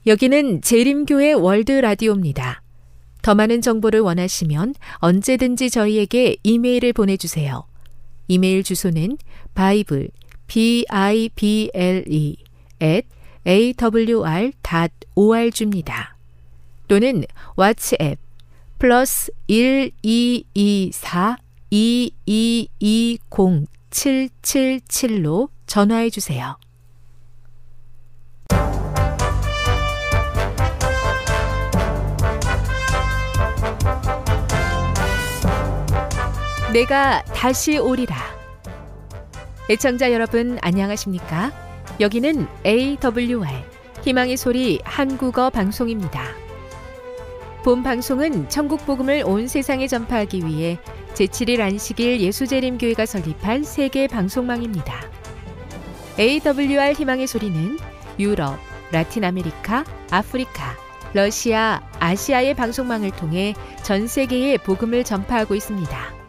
여기는 재림교회 월드 라디오입니다. 더 많은 정보를 원하시면 언제든지 저희에게 이메일을 보내주세요. 이메일 주소는 bible, bible @awr.org입니다. 또는 왓츠앱 플러스 1224-2220-777로 전화해 주세요. 내가 다시 오리라. 애청자 여러분 안녕하십니까? 여기는 AWR 희망의 소리 한국어 방송입니다. 본 방송은 천국 복음을 온 세상에 전파하기 위해 제7일 안식일 예수재림교회가 설립한 세계 방송망입니다. AWR 희망의 소리는 유럽, 라틴 아메리카, 아프리카, 러시아, 아시아의 방송망을 통해 전 세계에 복음을 전파하고 있습니다.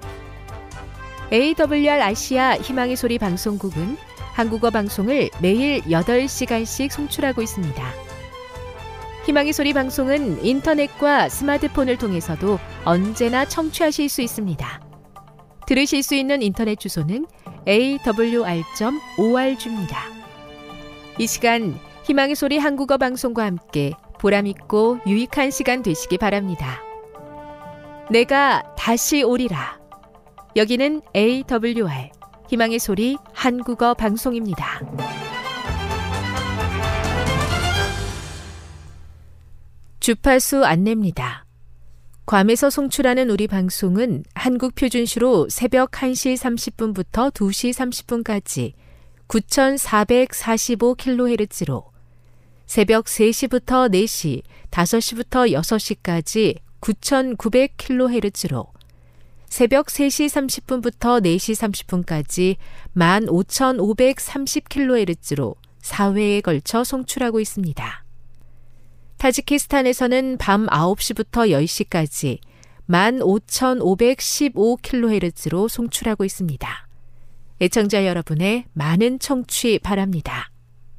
AWR 아시아 희망의 소리 방송국은 한국어 방송을 매일 8시간씩 송출하고 있습니다. 희망의 소리 방송은 인터넷과 스마트폰을 통해서도 언제나 청취하실 수 있습니다. 들으실 수 있는 인터넷 주소는 awr.org입니다. 이 시간 희망의 소리 한국어 방송과 함께 보람있고 유익한 시간 되시기 바랍니다. 내가 다시 오리라. 여기는 AWR 희망의 소리 한국어 방송입니다. 주파수 안내입니다. 괌에서 송출하는 우리 방송은 한국 표준시로 새벽 1시 30분부터 2시 30분까지 9445kHz로 새벽 3시부터 4시, 5시부터 6시까지 9900kHz로 새벽 3시 30분부터 4시 30분까지 15530kHz로 4회에 걸쳐 송출하고 있습니다. 타지키스탄에서는 밤 9시부터 10시까지 15515kHz로 송출하고 있습니다. 애청자 여러분의 많은 청취 바랍니다.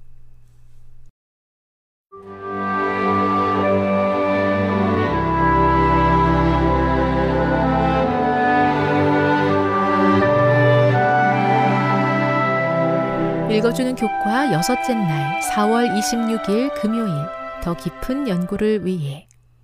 읽어주는 교과 여섯째 날 4월 26일 금요일 더 깊은 연구를 위해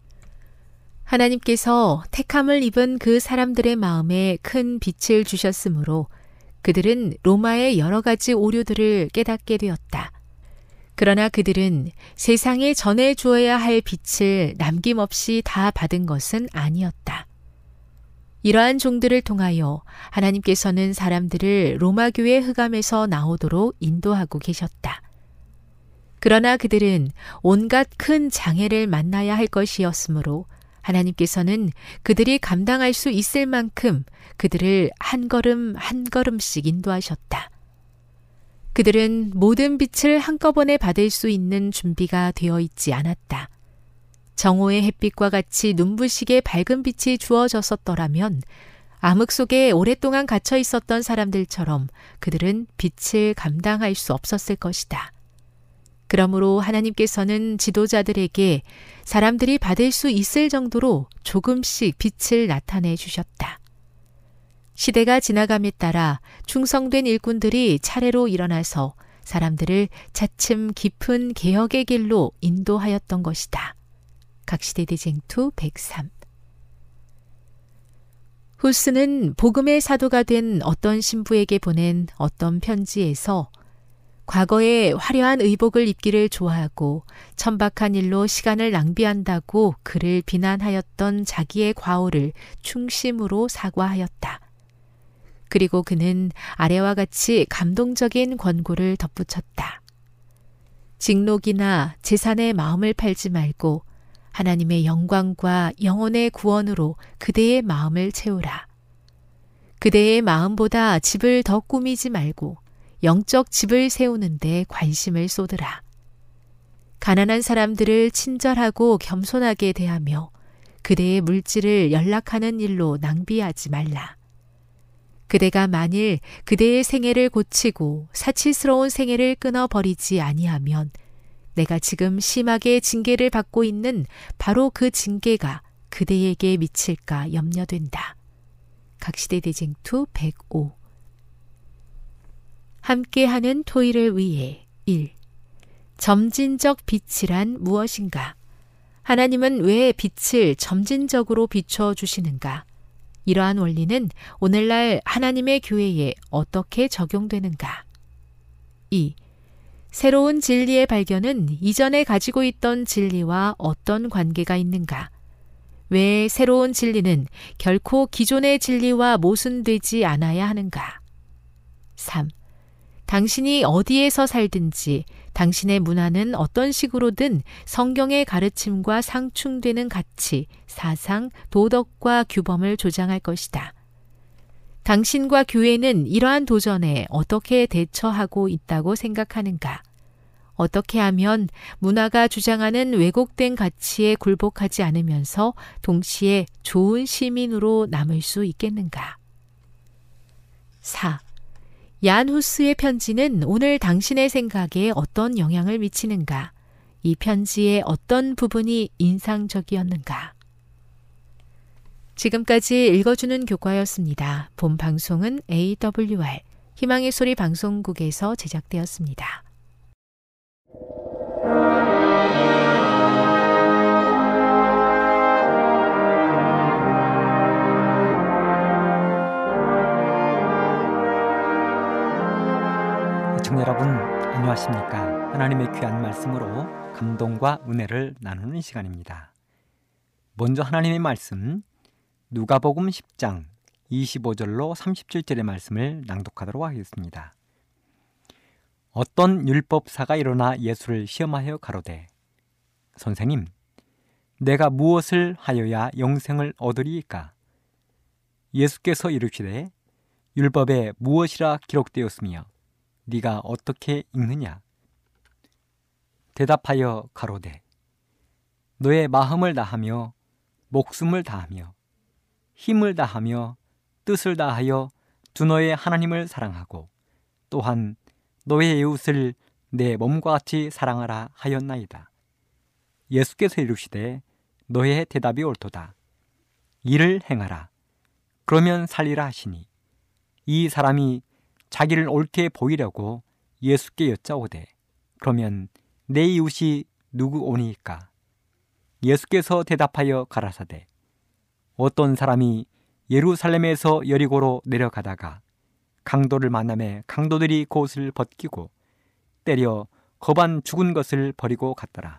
하나님께서 택함을 입은 그 사람들의 마음에 큰 빛을 주셨으므로 그들은 로마의 여러 가지 오류들을 깨닫게 되었다. 그러나 그들은 세상에 전해 주어야 할 빛을 남김없이 다 받은 것은 아니었다. 이러한 종들을 통하여 하나님께서는 사람들을 로마 교회 흑암에서 나오도록 인도하고 계셨다. 그러나 그들은 온갖 큰 장애를 만나야 할 것이었으므로 하나님께서는 그들이 감당할 수 있을 만큼 그들을 한 걸음 한 걸음씩 인도하셨다. 그들은 모든 빛을 한꺼번에 받을 수 있는 준비가 되어 있지 않았다. 정오의 햇빛과 같이 눈부시게 밝은 빛이 주어졌었더라면 암흑 속에 오랫동안 갇혀 있었던 사람들처럼 그들은 빛을 감당할 수 없었을 것이다. 그러므로 하나님께서는 지도자들에게 사람들이 받을 수 있을 정도로 조금씩 빛을 나타내 주셨다. 시대가 지나감에 따라 충성된 일꾼들이 차례로 일어나서 사람들을 차츰 깊은 개혁의 길로 인도하였던 것이다. 각시대대쟁투 103. 후스는 복음의 사도가 된 어떤 신부에게 보낸 어떤 편지에서 과거에 화려한 의복을 입기를 좋아하고 천박한 일로 시간을 낭비한다고 그를 비난하였던 자기의 과오를 충심으로 사과하였다. 그리고 그는 아래와 같이 감동적인 권고를 덧붙였다. 직록이나 재산의 마음을 팔지 말고 하나님의 영광과 영혼의 구원으로 그대의 마음을 채우라. 그대의 마음보다 집을 더 꾸미지 말고 영적 집을 세우는 데 관심을 쏟으라. 가난한 사람들을 친절하고 겸손하게 대하며 그대의 물질을 연락하는 일로 낭비하지 말라. 그대가 만일 그대의 생애를 고치고 사치스러운 생애를 끊어버리지 아니하면 내가 지금 심하게 징계를 받고 있는 바로 그 징계가 그대에게 미칠까 염려된다. 각시대 대쟁투 105. 함께하는 토의를 위해 1. 점진적 빛이란 무엇인가? 하나님은 왜 빛을 점진적으로 비춰주시는가? 이러한 원리는 오늘날 하나님의 교회에 어떻게 적용되는가? 2. 새로운 진리의 발견은 이전에 가지고 있던 진리와 어떤 관계가 있는가? 왜 새로운 진리는 결코 기존의 진리와 모순되지 않아야 하는가? 3. 당신이 어디에서 살든지 당신의 문화는 어떤 식으로든 성경의 가르침과 상충되는 가치, 사상, 도덕과 규범을 조장할 것이다. 당신과 교회는 이러한 도전에 어떻게 대처하고 있다고 생각하는가? 어떻게 하면 문화가 주장하는 왜곡된 가치에 굴복하지 않으면서 동시에 좋은 시민으로 남을 수 있겠는가? 4. 얀 후스의 편지는 오늘 당신의 생각에 어떤 영향을 미치는가? 이 편지의 어떤 부분이 인상적이었는가? 지금까지 읽어주는 교과였습니다. 본 방송은 AWR 희망의 소리 방송국에서 제작되었습니다. 시청자 여러분, 안녕하십니까? 하나님의 귀한 말씀으로 감동과 은혜를 나누는 시간입니다. 먼저 하나님의 말씀 누가복음 10장 25절로 37절의 말씀을 낭독하도록 하겠습니다. 어떤 율법사가 일어나 예수를 시험하여 가로되 선생님, 내가 무엇을 하여야 영생을 얻으리이까? 예수께서 이르시되 율법에 무엇이라 기록되었으며 네가 어떻게 읽느냐? 대답하여 가로되 너의 마음을 다하며 목숨을 다하며 힘을 다하며 뜻을 다하여 주 너의 하나님을 사랑하고 또한 너의 이웃을 내 몸과 같이 사랑하라 하였나이다. 예수께서 이르시되 너의 대답이 옳도다. 이를 행하라. 그러면 살리라 하시니 이 사람이 자기를 옳게 보이려고 예수께 여짜오되 그러면 내 이웃이 누구 오니까? 예수께서 대답하여 가라사대 어떤 사람이 예루살렘에서 여리고로 내려가다가 강도를 만나매 강도들이 그 옷을 벗기고 때려 거반 죽은 것을 버리고 갔더라.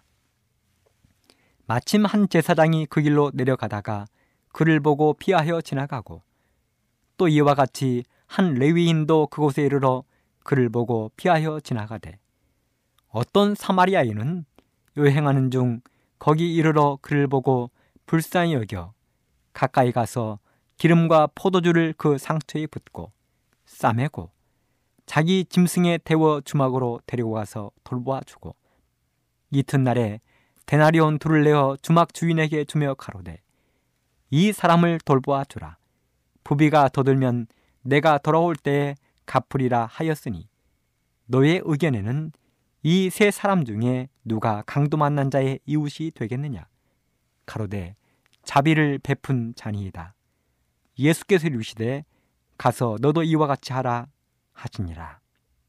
마침 한 제사장이 그 길로 내려가다가 그를 보고 피하여 지나가고 또 이와 같이 한 레위인도 그곳에 이르러 그를 보고 피하여 지나가되 어떤 사마리아인은 여행하는 중 거기 이르러 그를 보고 불쌍히 여겨 가까이 가서 기름과 포도주를 그 상처에 붓고 싸매고 자기 짐승에 태워 주막으로 데리고 가서 돌보아 주고 이튿날에 데나리온 둘을 내어 주막 주인에게 주며 가로되 이 사람을 돌보아 주라. 부비가 더 들면 내가 돌아올 때에 갚으리라 하였으니 너의 의견에는 이 세 사람 중에 누가 강도 만난 자의 이웃이 되겠느냐? 가로되 자비를 베푼 자니이다. 예수께서 이르시되 가서 너도 이와 같이 하라 하시니라.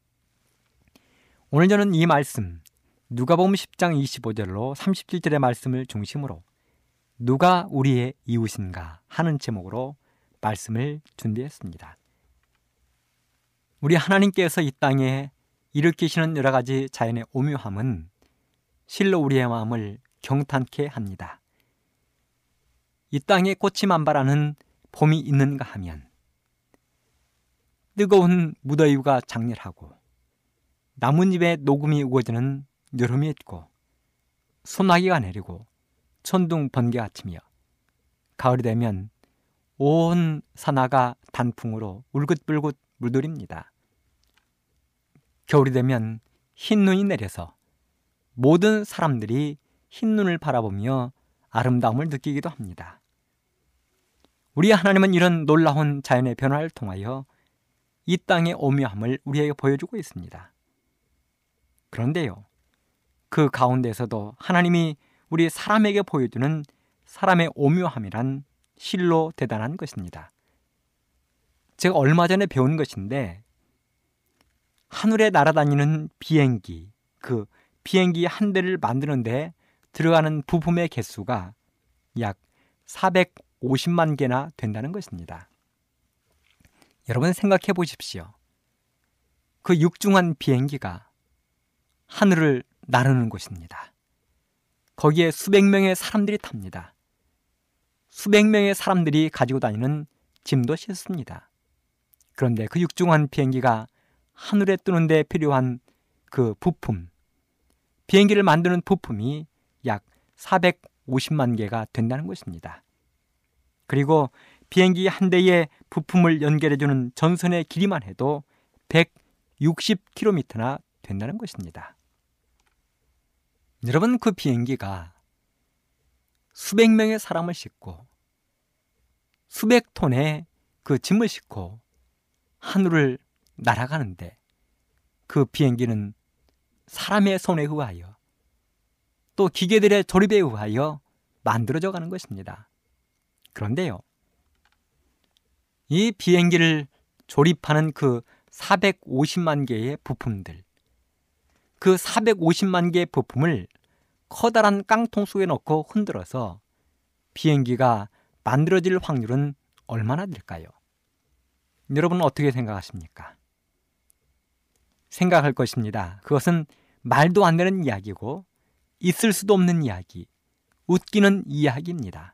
오늘 저는 이 말씀 누가복음 10장 25절로 37절의 말씀을 중심으로 누가 우리의 이웃인가 하는 제목으로 말씀을 준비했습니다. 우리 하나님께서 이 땅에 일으키시는 여러 가지 자연의 오묘함은 실로 우리의 마음을 경탄케 합니다. 이 땅에 꽃이 만발하는 봄이 있는가 하면 뜨거운 무더위가 장렬하고 나뭇잎에 녹음이 우거지는 여름이 있고 소나기가 내리고 천둥 번개가 치며 가을이 되면 온 산하가 단풍으로 울긋불긋 물들입니다. 겨울이 되면 흰눈이 내려서 모든 사람들이 흰눈을 바라보며 아름다움을 느끼기도 합니다. 우리 하나님은 이런 놀라운 자연의 변화를 통하여 이 땅의 오묘함을 우리에게 보여주고 있습니다. 그런데요, 그 가운데서도 하나님이 우리 사람에게 보여주는 사람의 오묘함이란 실로 대단한 것입니다. 제가 얼마 전에 배운 것인데, 하늘에 날아다니는 비행기, 그 비행기 한 대를 만드는데 들어가는 부품의 개수가 약 450만 개나 된다는 것입니다. 여러분 생각해 보십시오. 그 육중한 비행기가 하늘을 나르는 곳입니다. 거기에 수백 명의 사람들이 탑니다. 수백 명의 사람들이 가지고 다니는 짐도 싣습니다. 그런데 그 육중한 비행기가 하늘에 뜨는 데 필요한 그 부품, 비행기를 만드는 부품이 약 450만 개가 된다는 것입니다. 그리고 비행기 한 대의 부품을 연결해주는 전선의 길이만 해도 160km나 된다는 것입니다. 여러분, 그 비행기가 수백 명의 사람을 싣고 수백 톤의 그 짐을 싣고 하늘을 날아가는데, 그 비행기는 사람의 손에 의하여 또 기계들의 조립에 의하여 만들어져 가는 것입니다. 그런데요, 이 비행기를 조립하는 그 450만 개의 부품들, 그 450만 개의 부품을 커다란 깡통 속에 넣고 흔들어서 비행기가 만들어질 확률은 얼마나 될까요? 여러분은 어떻게 생각하십니까? 생각할 것입니다. 그것은 말도 안 되는 이야기고 있을 수도 없는 이야기, 웃기는 이야기입니다.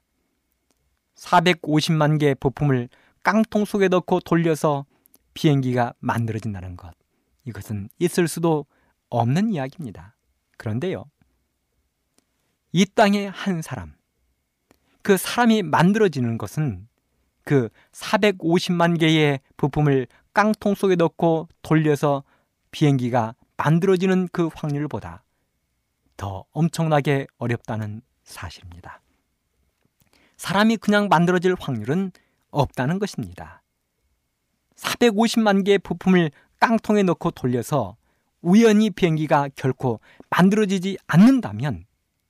450만 개의 부품을 깡통 속에 넣고 돌려서 비행기가 만들어진다는 것, 이것은 있을 수도 없는 이야기입니다. 그런데요, 이 땅의 한 사람, 그 사람이 만들어지는 것은 그 450만 개의 부품을 깡통 속에 넣고 돌려서 비행기가 만들어지는 그 확률보다 더 엄청나게 어렵다는 사실입니다. 사람이 그냥 만들어질 확률은 없다는 것입니다. 450만 개의 부품을 깡통에 넣고 돌려서 우연히 비행기가 결코 만들어지지 않는다면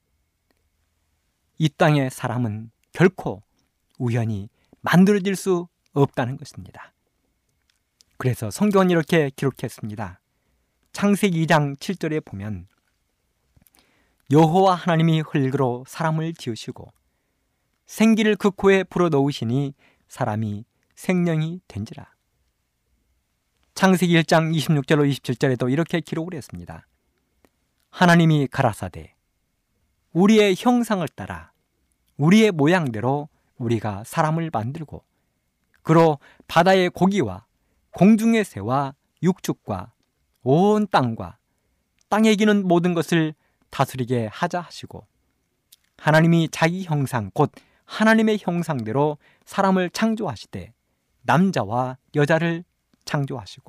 이 땅의 사람은 결코 우연히 만들어질 수 없다는 것입니다. 그래서 성경은 이렇게 기록했습니다. 창세기 2장 7절에 보면, 여호와 하나님이 흙으로 사람을 지으시고 생기를 그 코에 불어넣으시니 사람이 생명이 된지라. 창세기 1장 26절로 27절에도 이렇게 기록을 했습니다. 하나님이 가라사대 우리의 형상을 따라 우리의 모양대로 우리가 사람을 만들고 그로 바다의 고기와 공중의 새와 육축과 온 땅과 땅에 기는 모든 것을 다스리게 하자 하시고, 하나님이 자기 형상 곧 하나님의 형상대로 사람을 창조하시되 남자와 여자를 창조하시고.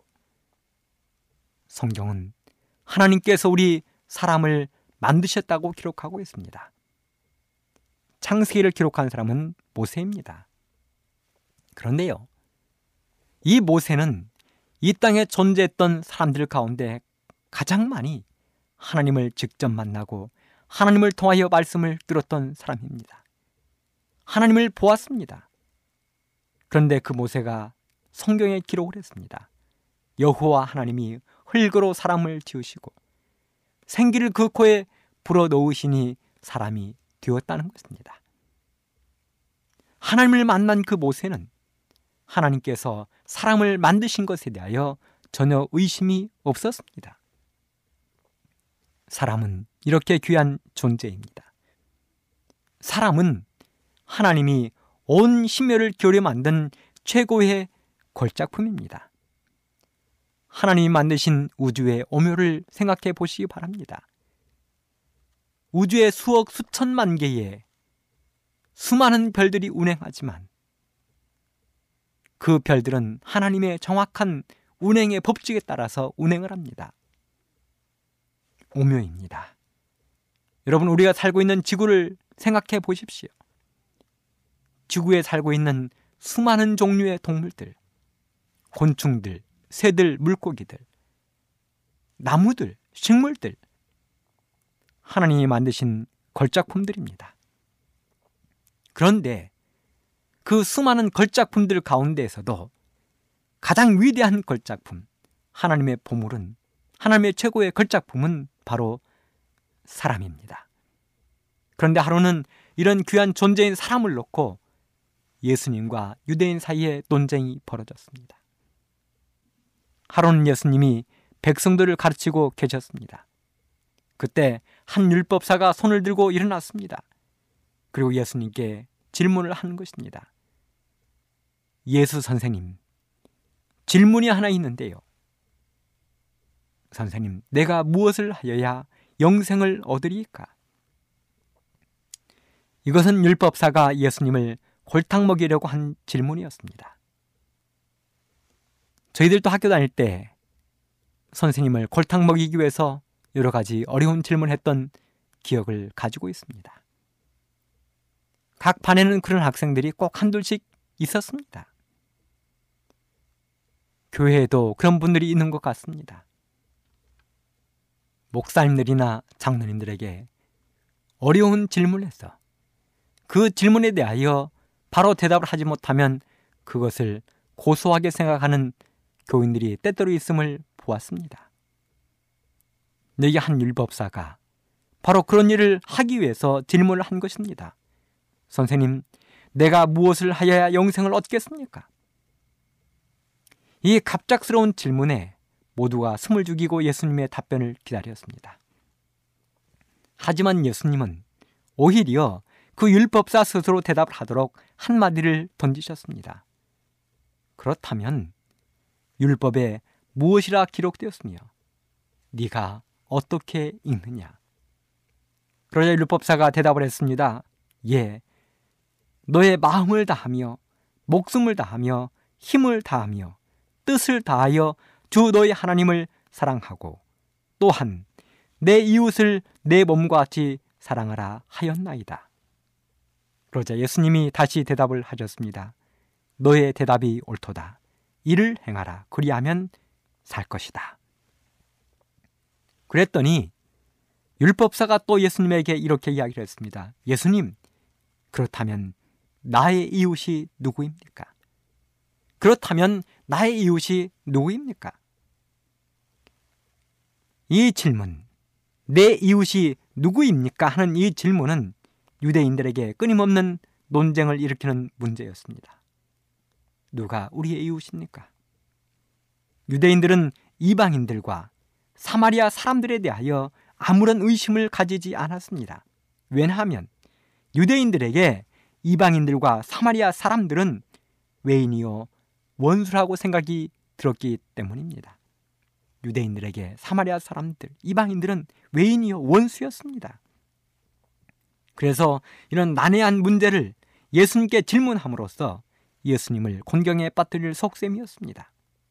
성경은 하나님께서 우리 사람을 만드셨다고 기록하고 있습니다. 창세기를 기록한 사람은 모세입니다. 그런데요, 이 모세는 이 땅에 존재했던 사람들 가운데 가장 많이 하나님을 직접 만나고 하나님을 통하여 말씀을 들었던 사람입니다. 하나님을 보았습니다. 그런데 그 모세가 성경에 기록을 했습니다. 여호와 하나님이 흙으로 사람을 지으시고 생기를 그 코에 불어넣으시니 사람이 되었다는 것입니다. 하나님을 만난 그 모세는 하나님께서 사람을 만드신 것에 대하여 전혀 의심이 없었습니다. 사람은 이렇게 귀한 존재입니다. 사람은 하나님이 온 심혈을 기울여 만든 최고의 걸작품입니다. 하나님이 만드신 우주의 오묘를 생각해 보시기 바랍니다. 우주의 수억 수천만 개의 수많은 별들이 운행하지만 그 별들은 하나님의 정확한 운행의 법칙에 따라서 운행을 합니다. 오묘입니다. 여러분, 우리가 살고 있는 지구를 생각해 보십시오. 지구에 살고 있는 수많은 종류의 동물들, 곤충들, 새들, 물고기들, 나무들, 식물들, 하나님이 만드신 걸작품들입니다. 그런데 그 수많은 걸작품들 가운데에서도 가장 위대한 걸작품, 하나님의 보물은, 하나님의 최고의 걸작품은 바로 사람입니다. 그런데 하루는 이런 귀한 존재인 사람을 놓고 예수님과 유대인 사이에 논쟁이 벌어졌습니다. 하루는 예수님이 백성들을 가르치고 계셨습니다. 그때 한 율법사가 손을 들고 일어났습니다. 그리고 예수님께 질문을 하는 것입니다. 예수 선생님, 질문이 하나 있는데요. 선생님, 내가 무엇을 하여야 영생을 얻으리까? 이것은 율법사가 예수님을 골탕 먹이려고 한 질문이었습니다. 저희들도 학교 다닐 때 선생님을 골탕 먹이기 위해서 여러 가지 어려운 질문을 했던 기억을 가지고 있습니다. 각 반에는 그런 학생들이 꼭 한둘씩 있었습니다. 교회에도 그런 분들이 있는 것 같습니다. 목사님들이나 장로님들에게 어려운 질문을 해서 그 질문에 대하여 바로 대답을 하지 못하면 그것을 고소하게 생각하는 교인들이 때때로 있음을 보았습니다. 여기 한 율법사가 바로 그런 일을 하기 위해서 질문을 한 것입니다. 선생님, 내가 무엇을 하여야 영생을 얻겠습니까? 이 갑작스러운 질문에 모두가 숨을 죽이고 예수님의 답변을 기다렸습니다. 하지만 예수님은 오히려 그 율법사 스스로 대답을 하도록 한마디를 던지셨습니다. 그렇다면 율법에 무엇이라 기록되었으며 네가 어떻게 읽느냐? 그러자 율법사가 대답을 했습니다. 예, 너의 마음을 다하며 목숨을 다하며 힘을 다하며 뜻을 다하여 주 너의 하나님을 사랑하고 또한 내 이웃을 내 몸과 같이 사랑하라 하였나이다. 그러자 예수님이 다시 대답을 하셨습니다. 너의 대답이 옳도다. 이를 행하라. 그리하면 살 것이다. 그랬더니 율법사가 또 예수님에게 이렇게 이야기를 했습니다. 예수님, 그렇다면 나의 이웃이 누구입니까? 그렇다면 나의 이웃이 누구입니까? 이 질문, 내 이웃이 누구입니까? 하는 이 질문은 유대인들에게 끊임없는 논쟁을 일으키는 문제였습니다. 누가 우리의 이웃입니까? 유대인들은 이방인들과 사마리아 사람들에 대하여 아무런 의심을 가지지 않았습니다. 왜냐하면 유대인들에게 이방인들과 사마리아 사람들은 외인이요 원수라고 생각이 들었기 때문입니다. 유대인들에게 사마리아 사람들, 이방인들은 외인이요 원수였습니다. 그래서 이런 난해한 문제를 예수님께 질문함으로써 예수님을 곤경에 빠뜨릴 속셈이었습니다.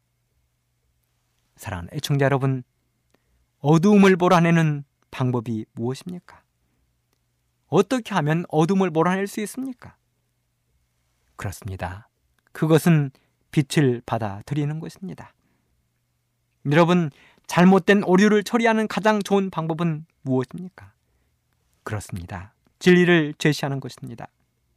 사랑하는 애청자 여러분, 어두움을 몰아내는 방법이 무엇입니까? 어떻게 하면 어둠을 몰아낼 수 있습니까? 그렇습니다. 그것은 빛을 받아들이는 것입니다. 여러분, 잘못된 오류를 처리하는 가장 좋은 방법은 무엇입니까? 그렇습니다. 진리를 제시하는 것입니다.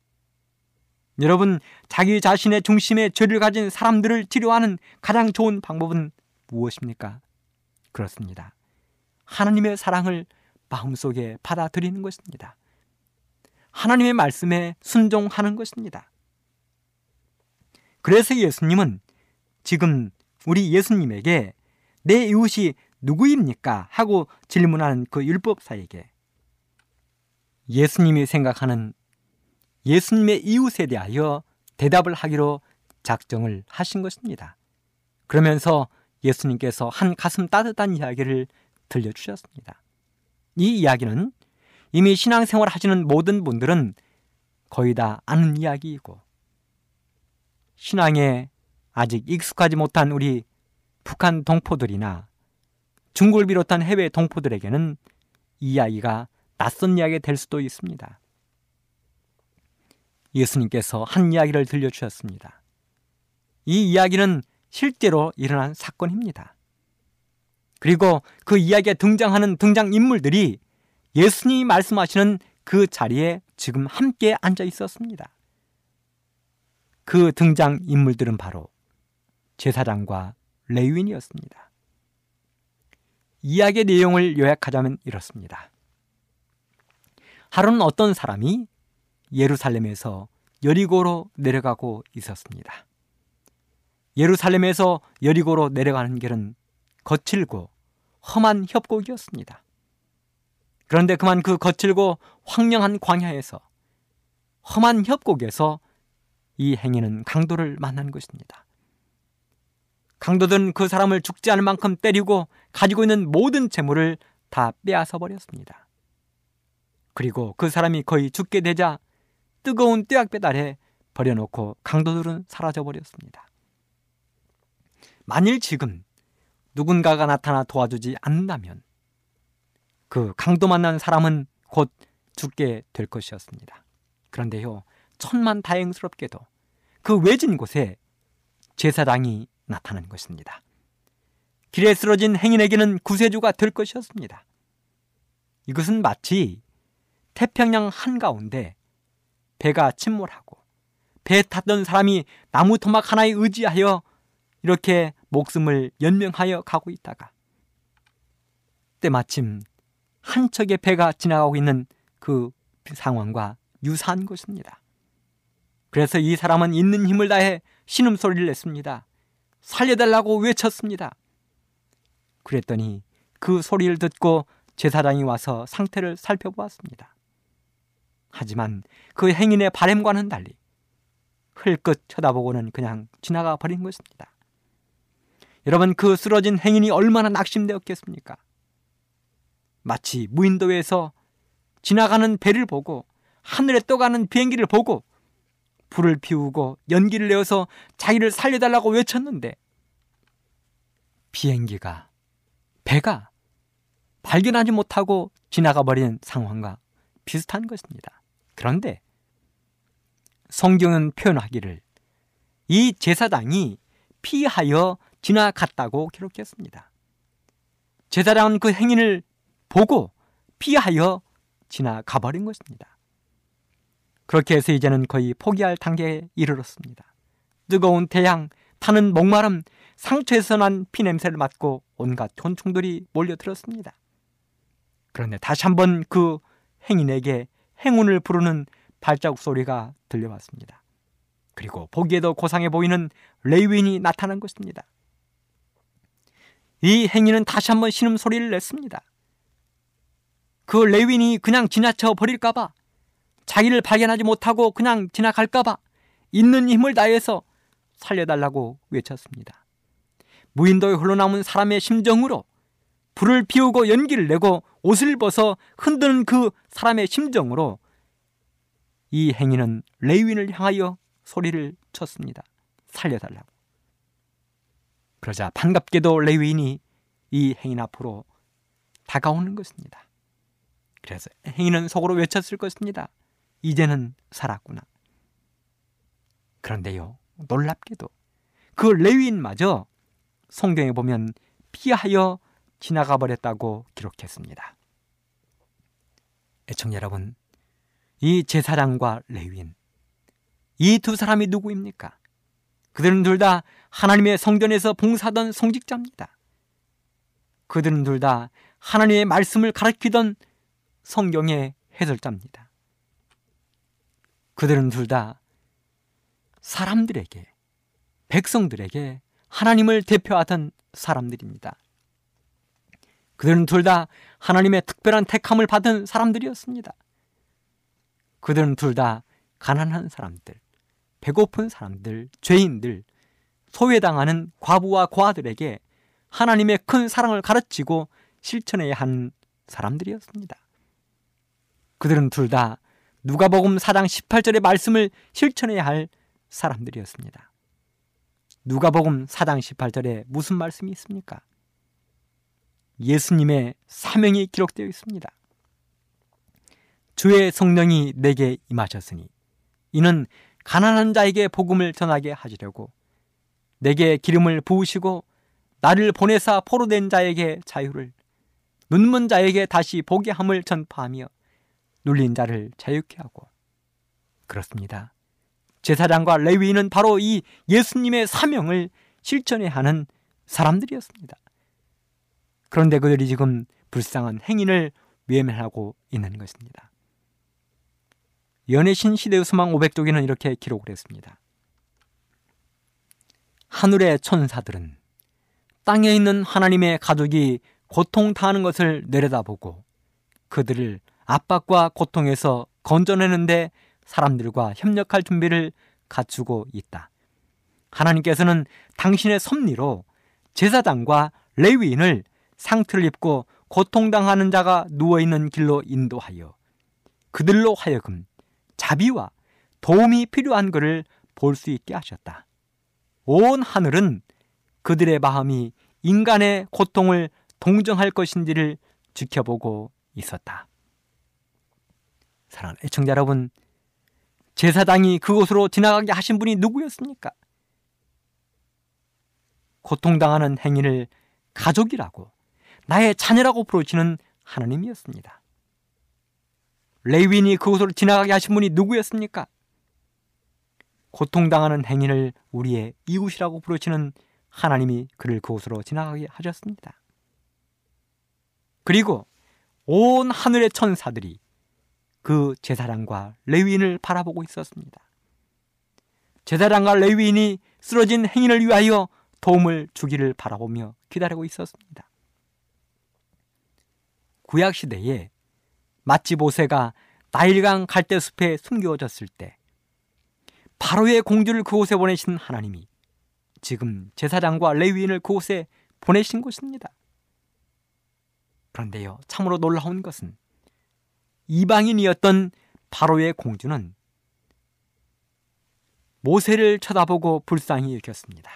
여러분, 자기 자신의 중심에 죄를 가진 사람들을 치료하는 가장 좋은 방법은 무엇입니까? 그렇습니다. 하나님의 사랑을 마음속에 받아들이는 것입니다. 하나님의 말씀에 순종하는 것입니다. 그래서 예수님은 지금 우리 예수님에게 내 이웃이 누구입니까? 하고 질문하는 그 율법사에게 예수님이 생각하는 예수님의 이웃에 대하여 대답을 하기로 작정을 하신 것입니다. 그러면서 예수님께서 한 가슴 따뜻한 이야기를 들려주셨습니다. 이 이야기는 이미 신앙생활 하시는 모든 분들은 거의 다 아는 이야기이고 신앙에 아직 익숙하지 못한 우리 북한 동포들이나 중국을 비롯한 해외 동포들에게는 이 이야기가 낯선 이야기가 될 수도 있습니다. 예수님께서 한 이야기를 들려주셨습니다. 이 이야기는 실제로 일어난 사건입니다. 그리고 그 이야기에 등장하는 등장인물들이 예수님이 말씀하시는 그 자리에 지금 함께 앉아 있었습니다. 그 등장인물들은 바로 제사장과 레위인이었습니다. 이야기의 내용을 요약하자면 이렇습니다. 하루는 어떤 사람이 예루살렘에서 여리고로 내려가고 있었습니다. 예루살렘에서 여리고로 내려가는 길은 거칠고 험한 협곡이었습니다. 그런데 그만 그 거칠고 황량한 광야에서, 험한 협곡에서 이 행인은 강도를 만난 것입니다. 강도들은 그 사람을 죽지 않을 만큼 때리고 가지고 있는 모든 재물을 다 빼앗아 버렸습니다. 그리고 그 사람이 거의 죽게 되자 뜨거운 뙤약볕 아래 버려놓고 강도들은 사라져 버렸습니다. 만일 지금 누군가가 나타나 도와주지 않는다면 그 강도 만난 사람은 곧 죽게 될 것이었습니다. 그런데요, 천만다행스럽게도 그 외진 곳에 제사장이 나타난 것입니다. 길에 쓰러진 행인에게는 구세주가 될 것이었습니다. 이것은 마치 태평양 한가운데 배가 침몰하고 배에 탔던 사람이 나무 토막 하나에 의지하여 이렇게 목숨을 연명하여 가고 있다가 때마침 한 척의 배가 지나가고 있는 그 상황과 유사한 것입니다. 그래서 이 사람은 있는 힘을 다해 신음소리를 냈습니다. 살려달라고 외쳤습니다. 그랬더니 그 소리를 듣고 제사장이 와서 상태를 살펴보았습니다. 하지만 그 행인의 바람과는 달리 흘끗 쳐다보고는 그냥 지나가 버린 것입니다. 여러분, 그 쓰러진 행인이 얼마나 낙심되었겠습니까? 마치 무인도에서 지나가는 배를 보고 하늘에 떠가는 비행기를 보고 불을 피우고 연기를 내어서 자기를 살려달라고 외쳤는데 비행기가, 배가 발견하지 못하고 지나가 버린 상황과 비슷한 것입니다. 그런데 성경은 표현하기를 이 제사장이 피하여 지나갔다고 기록했습니다. 제사장은 그 행인을 보고 피하여 지나가 버린 것입니다. 그렇게 해서 이제는 거의 포기할 단계에 이르렀습니다. 뜨거운 태양, 타는 목마름, 상처에서 난 피냄새를 맡고 온갖 곤충들이 몰려들었습니다. 그런데 다시 한번 그 행인에게 행운을 부르는 발자국 소리가 들려왔습니다. 그리고 보기에도 고상해 보이는 레위인이 나타난 것입니다. 이 행인은 다시 한번 신음소리를 냈습니다. 그 레위인이 그냥 지나쳐 버릴까봐, 자기를 발견하지 못하고 그냥 지나갈까봐 있는 힘을 다해서 살려달라고 외쳤습니다. 무인도에 홀로남은 사람의 심정으로 불을 피우고 연기를 내고 옷을 벗어 흔드는 그 사람의 심정으로 이 행인은 레위인을 향하여 소리를 쳤습니다. 살려달라고. 그러자 반갑게도 레위인이 이 행인 앞으로 다가오는 것입니다. 그래서 행인은 속으로 외쳤을 것입니다. 이제는 살았구나. 그런데요, 놀랍게도 그 레위인마저 성경에 보면 피하여 지나가 버렸다고 기록했습니다. 애청자 여러분, 이 제사장과 레위인, 이 두 사람이 누구입니까? 그들은 둘 다 하나님의 성전에서 봉사하던 성직자입니다. 그들은 둘 다 하나님의 말씀을 가르치던 성경의 해설자입니다. 그들은 둘 다 사람들에게, 백성들에게 하나님을 대표하던 사람들입니다. 그들은 둘 다 하나님의 특별한 택함을 받은 사람들이었습니다. 그들은 둘 다 가난한 사람들, 배고픈 사람들, 죄인들, 소외당하는 과부와 고아들에게 하나님의 큰 사랑을 가르치고 실천해야 하는 사람들이었습니다. 그들은 둘 다 누가복음 4장 18절의 말씀을 실천해야 할 사람들이었습니다. 누가복음 4장 18절에 무슨 말씀이 있습니까? 예수님의 사명이 기록되어 있습니다. 주의 성령이 내게 임하셨으니 이는 가난한 자에게 복음을 전하게 하시려고 내게 기름을 부으시고 나를 보내사 포로된 자에게 자유를, 눈먼 자에게 다시 보게 함을 전파하며 눌린 자를 자유케 하고. 그렇습니다. 제사장과 레위인은 바로 이 예수님의 사명을 실천해야 하는 사람들이었습니다. 그런데 그들이 지금 불쌍한 행인을 외면하고 있는 것입니다. 연애신 시대의 소망 500쪽에는 이렇게 기록을 했습니다. 하늘의 천사들은 땅에 있는 하나님의 가족이 고통당하는 것을 내려다보고 그들을 압박과 고통에서 건져내는데 사람들과 협력할 준비를 갖추고 있다. 하나님께서는 당신의 섭리로 제사장과 레위인을 상투를 입고 고통당하는 자가 누워있는 길로 인도하여 그들로 하여금 자비와 도움이 필요한 그를 볼 수 있게 하셨다. 온 하늘은 그들의 마음이 인간의 고통을 동정할 것인지를 지켜보고 있었다. 사랑하는 애청자 여러분, 제사장이 그곳으로 지나가게 하신 분이 누구였습니까? 고통당하는 행인을 가족이라고, 나의 자녀라고 부르시는 하나님이었습니다. 레위인이 그곳으로 지나가게 하신 분이 누구였습니까? 고통당하는 행인을 우리의 이웃이라고 부르시는 하나님이 그를 그곳으로 지나가게 하셨습니다. 그리고 온 하늘의 천사들이 그 제사장과 레위인을 바라보고 있었습니다. 제사장과 레위인이 쓰러진 행인을 위하여 도움을 주기를 바라보며 기다리고 있었습니다. 구약시대에 맏지보세가 나일강 갈대숲에 숨겨졌을 때 바로의 공주를 그곳에 보내신 하나님이 지금 제사장과 레위인을 그곳에 보내신 것입니다. 그런데요, 참으로 놀라운 것은 이방인이었던 바로의 공주는 모세를 쳐다보고 불쌍히 여겼습니다.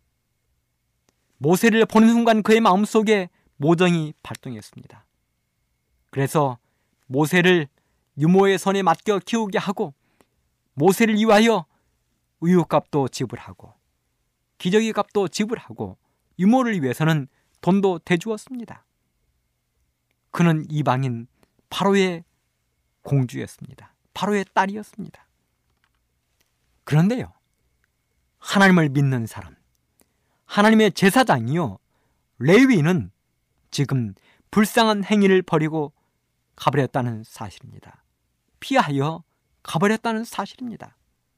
모세를 보는 순간 그의 마음속에 모정이 발동했습니다. 그래서 모세를 유모의 손에 맡겨 키우게 하고 모세를 위하여 우유값도 지불하고 기저귀 값도 지불하고 유모를 위해서는 돈도 대주었습니다. 그는 이방인 바로의 공주였습니다. 바로의 딸이었습니다. 그런데요, 하나님을 믿는 사람, 하나님의 제사장이요 레위인은 지금 불쌍한 행위를 버리고 가버렸다는 사실입니다. 피하여 가버렸다는 사실입니다.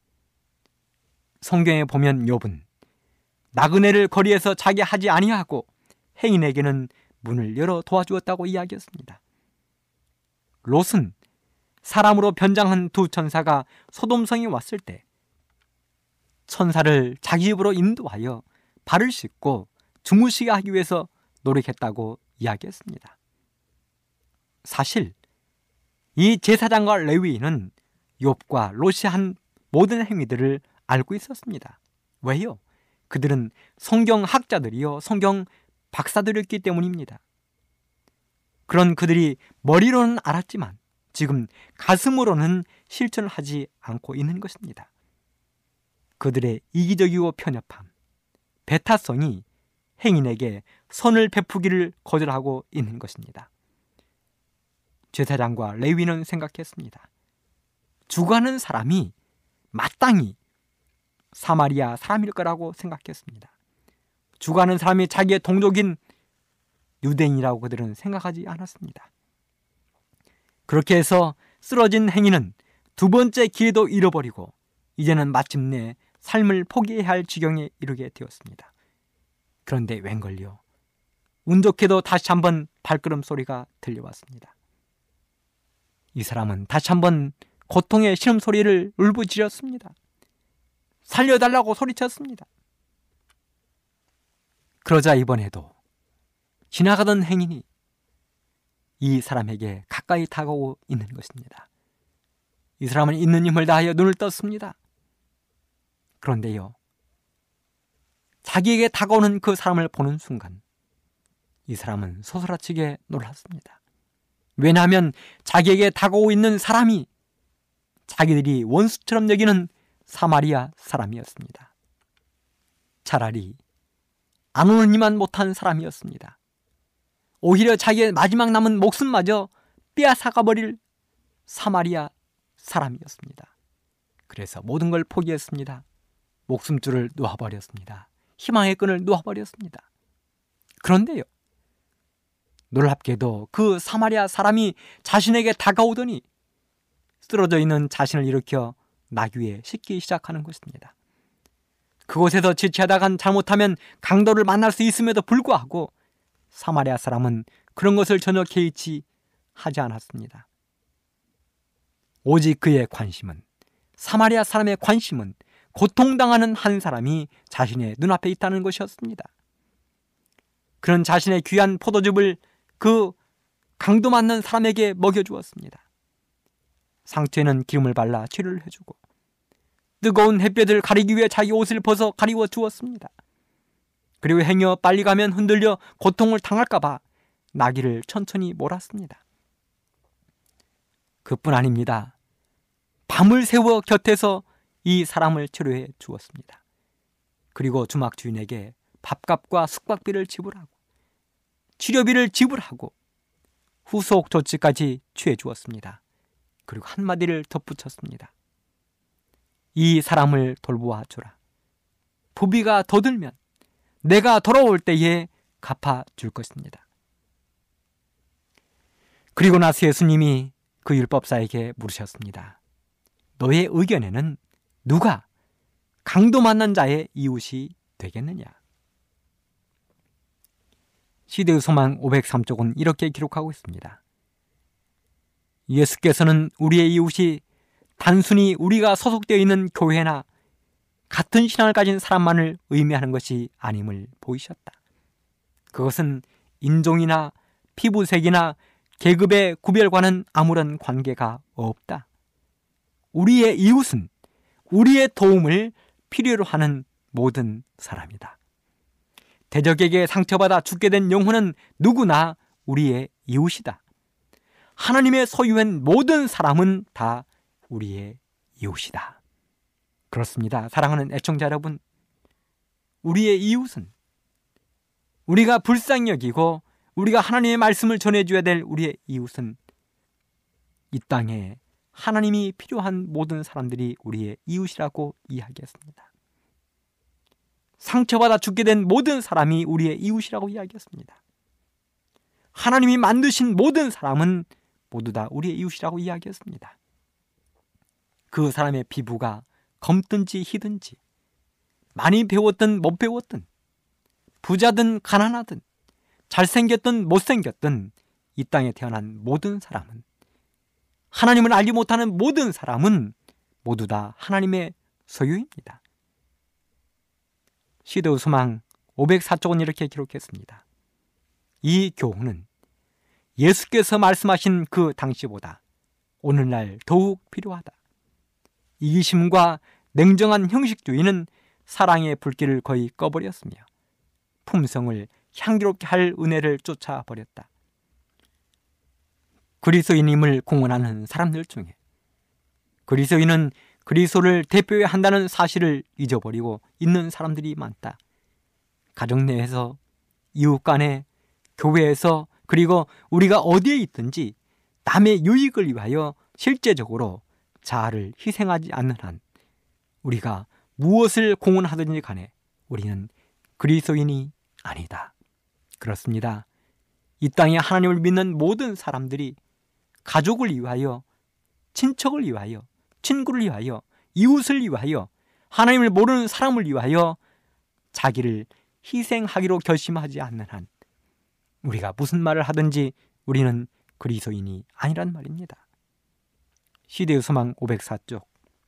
성경에 보면 욥은 나그네를 거리에서 자기 하지 아니하고 행인에게는 문을 열어 도와주었다고 이야기했습니다. 롯은 사람으로 변장한 두 천사가 소돔성에 왔을 때 천사를 자기 집으로 인도하여 발을 씻고 주무시게 하기 위해서 노력했다고 이야기했습니다. 사실 이 제사장과 레위인은 욥과 롯이 한 모든 행위들을 알고 있었습니다. 왜요? 그들은 성경 학자들이요 성경 박사들이었기 때문입니다. 그런 그들이 머리로는 알았지만 지금 가슴으로는 실천을 하지 않고 있는 것입니다. 그들의 이기적이고 편협함, 배타성이 행인에게 선을 베푸기를 거절하고 있는 것입니다. 제사장과 레위인은 생각했습니다. 죽어가는 사람이 마땅히 사마리아 사람일 거라고 생각했습니다. 죽어가는 사람이 자기의 동족인 유대인이라고 그들은 생각하지 않았습니다. 그렇게 해서 쓰러진 행인은 두 번째 기회도 잃어버리고 이제는 마침내 삶을 포기해야 할 지경에 이르게 되었습니다. 그런데 웬걸요, 운 좋게도 다시 한번 발걸음 소리가 들려왔습니다. 이 사람은 다시 한번 고통의 신음소리를 울부짖었습니다. 살려달라고 소리쳤습니다. 그러자 이번에도 지나가던 행인이 이 사람에게 가까이 다가오고 있는 것입니다. 이 사람은 있는 힘을 다하여 눈을 떴습니다. 그런데요, 자기에게 다가오는 그 사람을 보는 순간 이 사람은 소스라치게 놀랐습니다. 왜냐하면 자기에게 다가오고 있는 사람이 자기들이 원수처럼 여기는 사마리아 사람이었습니다. 차라리 안 오느니만 못한 사람이었습니다. 오히려 자기의 마지막 남은 목숨마저 빼앗아가버릴 사마리아 사람이었습니다. 그래서 모든 걸 포기했습니다. 목숨줄을 놓아버렸습니다. 희망의 끈을 놓아버렸습니다. 그런데요, 놀랍게도 그 사마리아 사람이 자신에게 다가오더니 쓰러져 있는 자신을 일으켜 나귀 위에 싣기 시작하는 것입니다. 그곳에서 지체하다간 잘못하면 강도를 만날 수 있음에도 불구하고 사마리아 사람은 그런 것을 전혀 개의치 하지 않았습니다. 오직 그의 관심은, 사마리아 사람의 관심은 고통당하는 한 사람이 자신의 눈앞에 있다는 것이었습니다. 그런 자신의 귀한 포도즙을 그 강도 맞는 사람에게 먹여주었습니다. 상처에는 기름을 발라 치료를 해주고 뜨거운 햇볕을 가리기 위해 자기 옷을 벗어 가리워 주었습니다. 그리고 행여 빨리 가면 흔들려 고통을 당할까봐 나귀를 천천히 몰았습니다. 그뿐 아닙니다. 밤을 새워 곁에서 이 사람을 치료해 주었습니다. 그리고 주막 주인에게 밥값과 숙박비를 지불하고 치료비를 지불하고 후속 조치까지 취해 주었습니다. 그리고 한마디를 덧붙였습니다. 이 사람을 돌보아 주라. 부비가 더 들면 내가 돌아올 때에 갚아줄 것입니다. 그리고 나서 예수님이 그 율법사에게 물으셨습니다. 너의 의견에는 누가 강도 만난 자의 이웃이 되겠느냐? 시대의 소망 503쪽은 이렇게 기록하고 있습니다. 예수께서는 우리의 이웃이 단순히 우리가 소속되어 있는 교회나 같은 신앙을 가진 사람만을 의미하는 것이 아님을 보이셨다. 그것은 인종이나 피부색이나 계급의 구별과는 아무런 관계가 없다. 우리의 이웃은 우리의 도움을 필요로 하는 모든 사람이다. 대적에게 상처받아 죽게 된 영혼은 누구나 우리의 이웃이다. 하나님의 소유한 모든 사람은 다 우리의 이웃이다. 그렇습니다. 사랑하는 애청자 여러분, 우리의 이웃은 우리가 불쌍히 여기고 우리가 하나님의 말씀을 전해줘야 될 우리의 이웃은 이 땅에 하나님이 필요한 모든 사람들이 우리의 이웃이라고 이야기했습니다. 상처받아 죽게 된 모든 사람이 우리의 이웃이라고 이야기했습니다. 하나님이 만드신 모든 사람은 모두 다 우리의 이웃이라고 이야기했습니다. 그 사람의 피부가 검든지 희든지, 많이 배웠든 못 배웠든, 부자든 가난하든, 잘생겼든 못생겼든, 이 땅에 태어난 모든 사람은, 하나님을 알지 못하는 모든 사람은 모두 다 하나님의 소유입니다. 시대의 소망 504쪽은 이렇게 기록했습니다. 이 교훈은 예수께서 말씀하신 그 당시보다 오늘날 더욱 필요하다. 이기심과 냉정한 형식주의는 사랑의 불길을 거의 꺼버렸으며 품성을 향기롭게 할 은혜를 쫓아버렸다. 그리스도인임을 공언하는 사람들 중에 그리스도인은 그리스도를 대표해야 한다는 사실을 잊어버리고 있는 사람들이 많다. 가정 내에서, 이웃 간에, 교회에서, 그리고 우리가 어디에 있든지 남의 유익을 위하여 실제적으로 자아를 희생하지 않는 한 우리가 무엇을 공언하든지 간에 우리는 그리스도인이 아니다. 그렇습니다. 이 땅에 하나님을 믿는 모든 사람들이 가족을 위하여, 친척을 위하여, 친구를 위하여, 이웃을 위하여, 하나님을 모르는 사람을 위하여 자기를 희생하기로 결심하지 않는 한 우리가 무슨 말을 하든지 우리는 그리스도인이 아니란 말입니다. 시대의 소망 504쪽.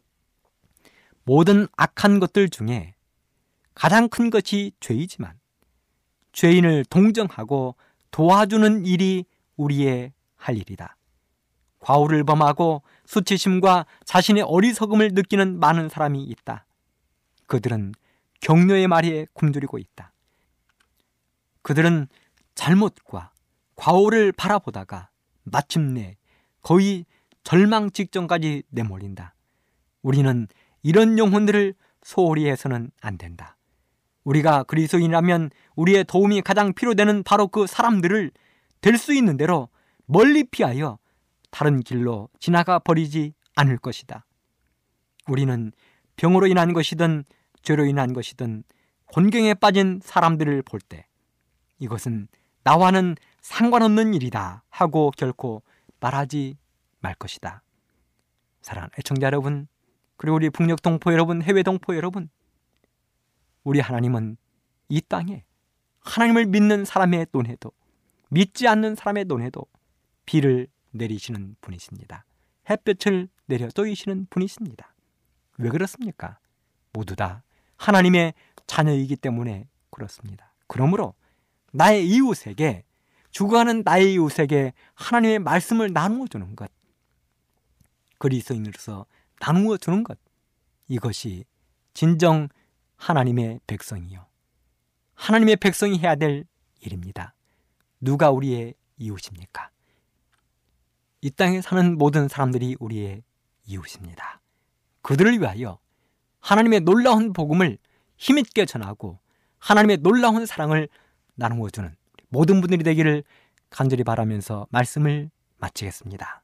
모든 악한 것들 중에 가장 큰 것이 죄이지만 죄인을 동정하고 도와주는 일이 우리의 할 일이다. 과오를 범하고 수치심과 자신의 어리석음을 느끼는 많은 사람이 있다. 그들은 격려의 말에 굶주리고 있다. 그들은 잘못과 과오를 바라보다가 마침내 거의 절망 직전까지 내몰린다. 우리는 이런 영혼들을 소홀히 해서는 안 된다. 우리가 그리스도인이라면 우리의 도움이 가장 필요되는 바로 그 사람들을 될 수 있는 대로 멀리 피하여 다른 길로 지나가 버리지 않을 것이다. 우리는 병으로 인한 것이든 죄로 인한 것이든 곤경에 빠진 사람들을 볼 때 이것은 나와는 상관없는 일이다 하고 결코 말하지 말 것이다. 사랑하는 애청자 여러분, 그리고 우리 북녘 동포 여러분, 해외 동포 여러분, 우리 하나님은 이 땅에 하나님을 믿는 사람의 눈에도 믿지 않는 사람의 눈에도 비를 내리시는 분이십니다. 햇볕을 내려 쏘이시는 분이십니다. 왜 그렇습니까? 모두 다 하나님의 자녀이기 때문에 그렇습니다. 그러므로 나의 이웃에게, 죽어가는 나의 이웃에게 하나님의 말씀을 나누어 주는 것, 그리스도인으로서 나누어 주는 것, 이것이 진정 하나님의 백성이요, 하나님의 백성이 해야 될 일입니다. 누가 우리의 이웃입니까? 이 땅에 사는 모든 사람들이 우리의 이웃입니다. 그들을 위하여 하나님의 놀라운 복음을 힘있게 전하고 하나님의 놀라운 사랑을 나누어 주는 모든 분들이 되기를 간절히 바라면서 말씀을 마치겠습니다.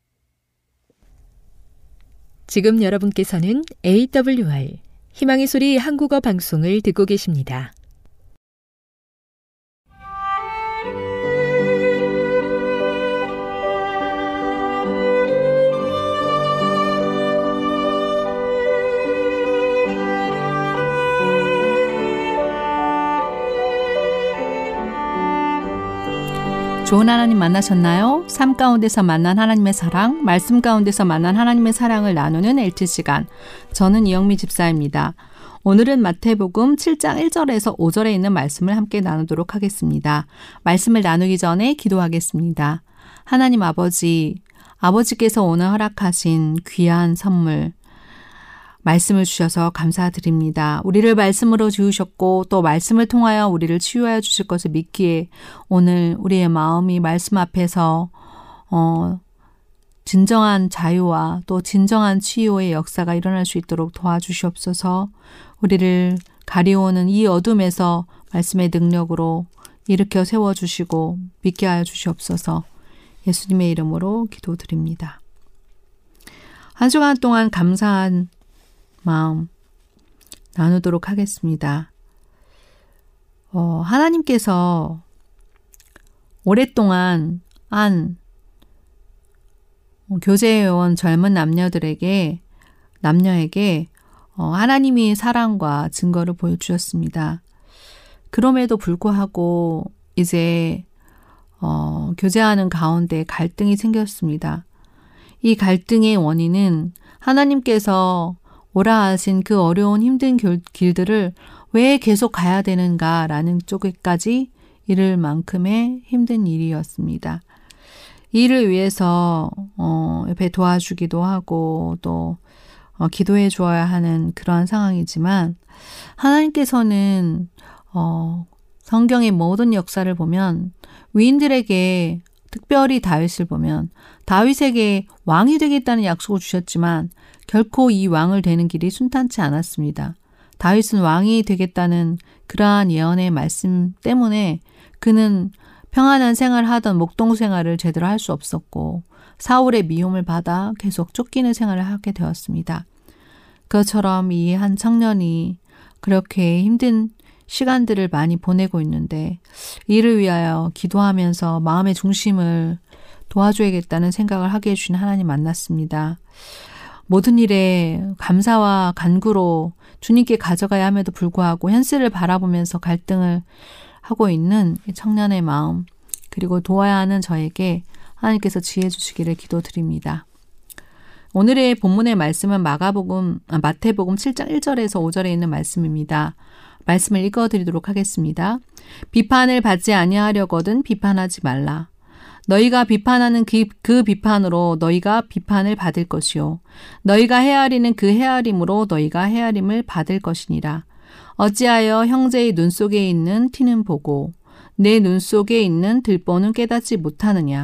지금 여러분께서는 AWR 희망의 소리 한국어 방송을 듣고 계십니다. 좋은 하나님 만나셨나요? 삶 가운데서 만난 하나님의 사랑, 말씀 가운데서 만난 하나님의 사랑을 나누는 LT 시간. 저는 이영미 집사입니다. 오늘은 마태복음 7장 1절에서 5절에 있는 말씀을 함께 나누도록 하겠습니다. 말씀을 나누기 전에 기도하겠습니다. 하나님 아버지께서 오늘 허락하신 귀한 선물, 말씀을 주셔서 감사드립니다. 우리를 말씀으로 지으셨고 또 말씀을 통하여 우리를 치유하여 주실 것을 믿기에 오늘 우리의 마음이 말씀 앞에서 진정한 자유와 또 진정한 치유의 역사가 일어날 수 있도록 도와주시옵소서. 우리를 가리오는 이 어둠에서 말씀의 능력으로 일으켜 세워주시고 믿게 하여 주시옵소서. 예수님의 이름으로 기도드립니다. 한 주간 동안 감사한 마음 나누도록 하겠습니다. 하나님께서 오랫동안 교제해온 젊은 남녀에게 하나님이 사랑과 증거를 보여주셨습니다. 그럼에도 불구하고 이제 교제하는 가운데 갈등이 생겼습니다. 이 갈등의 원인은 하나님께서 오라 하신 그 어려운 힘든 길들을 왜 계속 가야 되는가라는 쪽에까지 이를 만큼의 힘든 일이었습니다. 이를 위해서 옆에 도와주기도 하고 또 기도해 주어야 하는 그러한 상황이지만 하나님께서는 성경의 모든 역사를 보면 위인들에게 특별히 다윗을 보면 다윗에게 왕이 되겠다는 약속을 주셨지만 결코 이 왕을 되는 길이 순탄치 않았습니다. 다윗은 왕이 되겠다는 그러한 예언의 말씀 때문에 그는 평안한 생활을 하던 목동 생활을 제대로 할 수 없었고 사울의 미움을 받아 계속 쫓기는 생활을 하게 되었습니다. 그것처럼 이 한 청년이 그렇게 힘든 시간들을 많이 보내고 있는데 이를 위하여 기도하면서 마음의 중심을 도와줘야겠다는 생각을 하게 해주신 하나님 만났습니다. 모든 일에 감사와 간구로 주님께 가져가야 함에도 불구하고 현실을 바라보면서 갈등을 하고 있는 이 청년의 마음, 그리고 도와야 하는 저에게 하나님께서 지혜 주시기를 기도드립니다. 오늘의 본문의 말씀은 마태복음 7장 1절에서 5절에 있는 말씀입니다. 말씀을 읽어드리도록 하겠습니다. 비판을 받지 아니하려거든 비판하지 말라. 너희가 비판하는 그 비판으로 너희가 비판을 받을 것이요 너희가 헤아리는 그 헤아림으로 너희가 헤아림을 받을 것이니라. 어찌하여 형제의 눈 속에 있는 티는 보고 내 눈 속에 있는 들보는 깨닫지 못하느냐.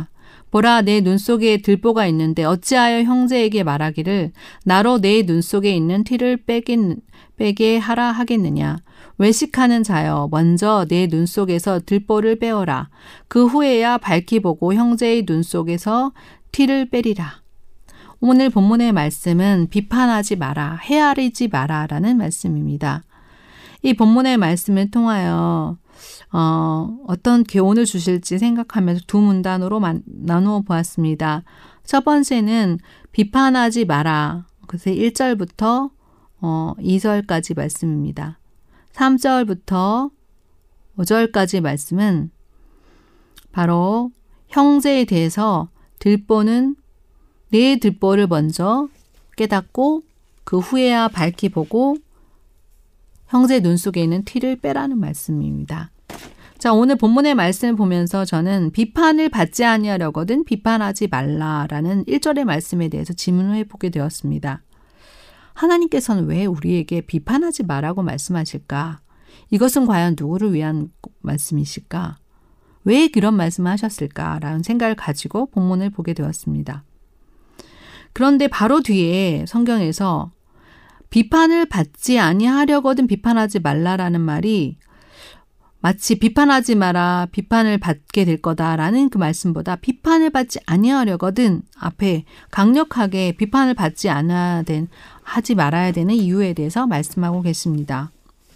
보라, 내 눈 속에 들보가 있는데 어찌하여 형제에게 말하기를 나로 내 눈 속에 있는 티를 빼게 하라 하겠느냐. 외식하는 자여, 먼저 내 눈 속에서 들보를 빼어라. 그 후에야 밝히 보고 형제의 눈 속에서 티를 빼리라. 오늘 본문의 말씀은 비판하지 마라, 헤아리지 마라 라는 말씀입니다. 이 본문의 말씀을 통하여 어떤 교훈을 주실지 생각하면서 두 문단으로 나누어 보았습니다. 첫 번째는 비판하지 마라. 그래서 1절부터 2절까지 말씀입니다. 3절부터 5절까지 말씀은 바로 형제에 대해서 들보는 내 들보를 먼저 깨닫고 그 후에야 밝히 보고 형제 눈 속에 있는 티를 빼라는 말씀입니다. 자, 오늘 본문의 말씀을 보면서 저는 비판을 받지 아니하려거든 비판하지 말라라는 1절의 말씀에 대해서 질문을 해보게 되었습니다. 하나님께서는 왜 우리에게 비판하지 말라고 말씀하실까? 이것은 과연 누구를 위한 말씀이실까? 왜 그런 말씀을 하셨을까라는 생각을 가지고 본문을 보게 되었습니다. 그런데 바로 뒤에 성경에서 비판을 받지 아니하려거든 비판하지 말라라는 말이 마치 비판하지 마라, 비판을 받게 될 거다라는 그 말씀보다 비판을 받지 아니하려거든 앞에 강력하게 비판을 받지 하지 말아야 되는 이유에 대해서 말씀하고 계십니다.